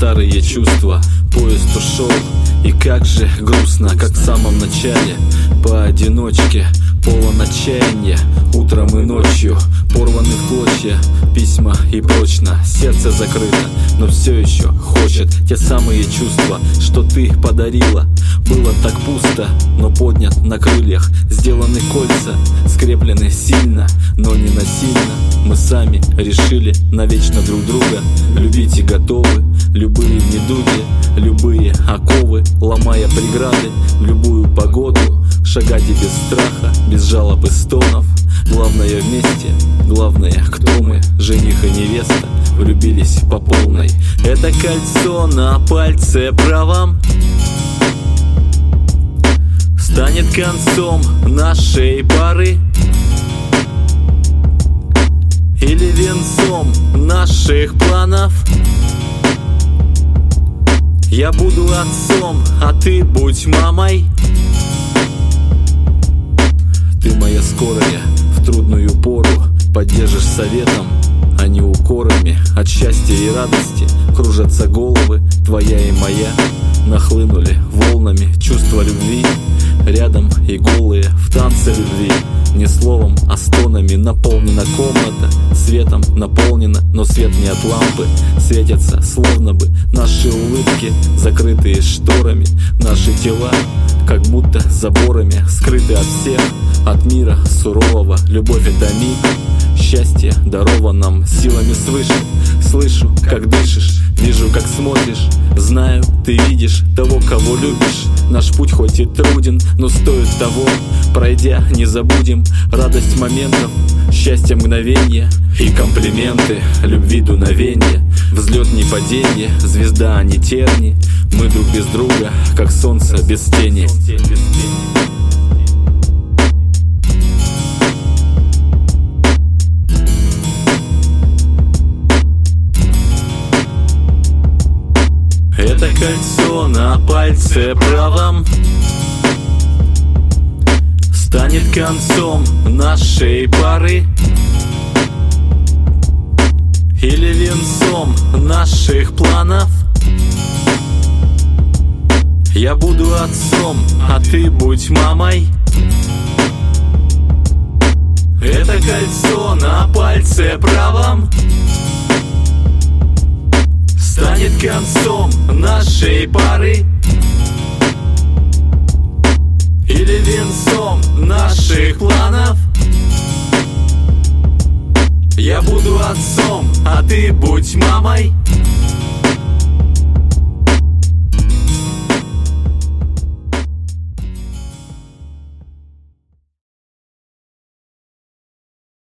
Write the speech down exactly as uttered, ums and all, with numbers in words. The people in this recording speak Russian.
старые чувства. Поезд ушел, и как же грустно, как в самом начале. Поодиночке, полон отчаяния, утром и ночью, порваны в клочья письма и прочно. Сердце закрыто, но все еще хочет те самые чувства, что ты подарила. Было так пусто, но поднят на крыльях. Сделаны кольца, скреплены сильно, но не насильно. Мы сами решили навечно друг друга любить и готовы. Любые недуги, любые оковы, ломая преграды в любую погоду, шагать и без страха, без жалоб и стонов. Главное вместе, главное кто мы, жених и невеста, влюбились по полной. Это кольцо на пальце правом станет концом нашей пары или венцом наших планов. Я буду отцом, а ты будь мамой. Ты моя скорая в трудную пору, поддержишь советом, а не укорами. От счастья и радости кружатся головы, твоя и моя. Нахлынули волнами чувства любви, рядом и голые в танце любви. Не словом, а стонами наполнена комната, светом наполнена, но свет не от лампы. Светятся словно бы наши улыбки, закрытые шторами. Наши тела, как будто заборами, скрыты от всех, от мира сурового. Любовь — это миг, счастье даровано нам силами свыше. Слышу, как дышишь, вижу, как смотришь. Знаю, ты видишь того, кого любишь. Наш путь хоть и труден, но стоит того. Пройдя, не забудем радость моментов, счастье мгновенья и комплименты любви дуновенья. Взлет не падение, звезда а не терни. Мы друг без друга, как солнце без тени. Это кольцо на пальце правом станет концом нашей пары или венцом наших планов. Я буду отцом, а ты будь мамой. Это кольцо на пальце правом станет концом нашей пары или венцом наших планов. Я буду отцом, а ты будь мамой.